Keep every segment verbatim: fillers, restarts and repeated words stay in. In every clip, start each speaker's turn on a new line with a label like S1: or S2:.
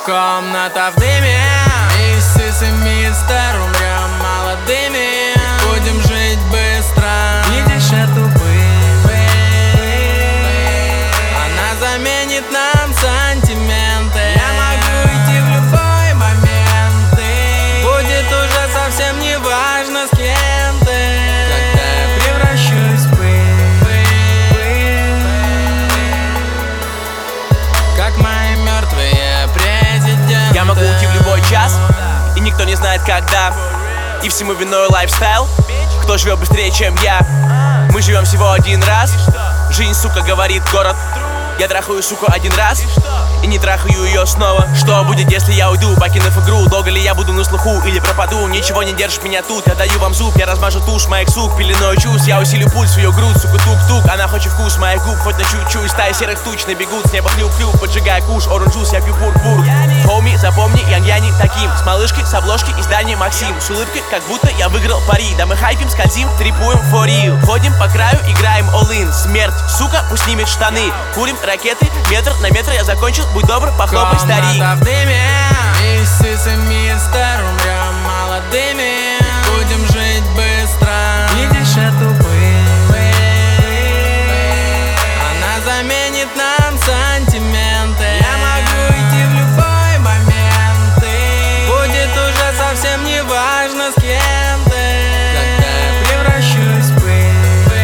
S1: Комната в дыме, миссис и мистер, умрем молодыми. Будем жить быстро
S2: и дышать тупым.
S1: Она заменит нам сантименты. Я могу идти в любой момент, и будет уже совсем не важно, с кем ты,
S2: когда я превращусь в пыль,
S1: как мои мертвые президенты.
S3: Я могу уйти в любой час, и никто не знает когда. И всему виной лайфстайл. Кто живет быстрее, чем я? Мы живем всего один раз. Жизнь, сука, говорит город. Я трахаю, сука, один раз и не трахаю ее снова. Что будет, если я уйду, покинув игру? Долго ли я буду на слуху или пропаду? Ничего не держит меня тут, я даю вам зуб. Я размажу тушь моих сук, пеленой чувств. Я усилю пульс в ее грудь, сука, тук-тук. Она хочет вкус моих губ, хоть на чуть-чуть. Стаи серых туч набегут, с неба хлюп-хлюп. Поджигая куш, оранж джус, я пью бург-бург. Хоми, запомни, янь-яни таким. С малышкой, с обложки, издания Максим. С улыбкой, как будто я выиграл пари. Да мы хайпим, скользим, трипуем for real. Ходим по краю, играем all-in. Смерть, сука, пусть снимет штаны. Курим ракеты, метр на метр я закончил. Будь добр, похлопай, старик.
S1: Комната в дыме, миссис и мистер, умрем молодыми. Будем жить быстро
S2: и дышать тупым.
S1: Она заменит нам сантименты. Я могу идти в любой момент, и будет уже совсем не важно, с кем ты,
S2: когда я превращусь в пыль,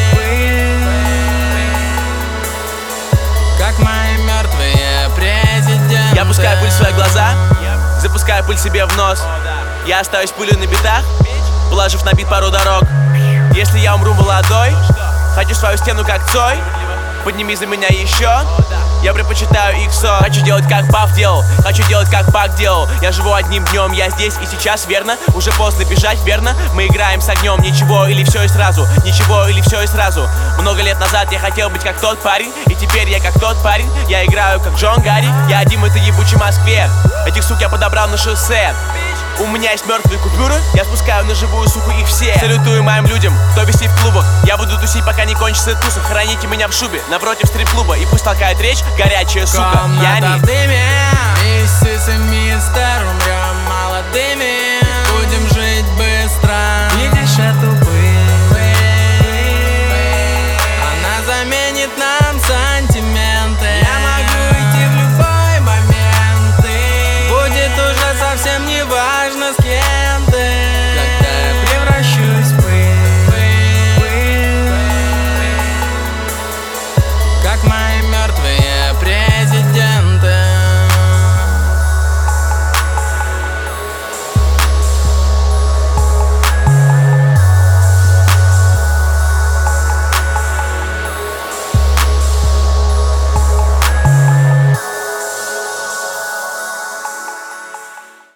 S1: как мои мертвые президенты.
S3: Я пускаю пыль в свои глаза, запускаю пыль себе в нос. Я остаюсь пылью на битах, положив на бит пару дорог. Если я умру молодой, хочу свою стену как Цой. Подними за меня еще. Я предпочитаю иксо. Хочу делать как Пав делал, хочу делать как Пак делал. Я живу одним днем, я здесь и сейчас, верно? Уже поздно бежать, верно? Мы играем с огнем, ничего или все и сразу. Ничего или все и сразу. Много лет назад я хотел быть как тот парень, и теперь я как тот парень. Я играю как Джон Гарри, я один в этой ебучей Москве. Этих сук я подобрал на шоссе. У меня есть мертвые купюры, я спускаю на живую, суку, их все. Салютую моим людям, кто висит в клубах. Я буду тусить, пока не кончится туса. Храните меня в шубе, напротив стрип-клуба. И пусть толкает речь, горячая сука. Я
S1: Комната
S3: не...
S1: в дыме, миссис и мистер, умрем молодыми. Будем жить быстро
S2: и дышать тупым.
S1: Она заменит нам сантименты. Я могу идти в любой момент, и будет уже совсем не важно, с кем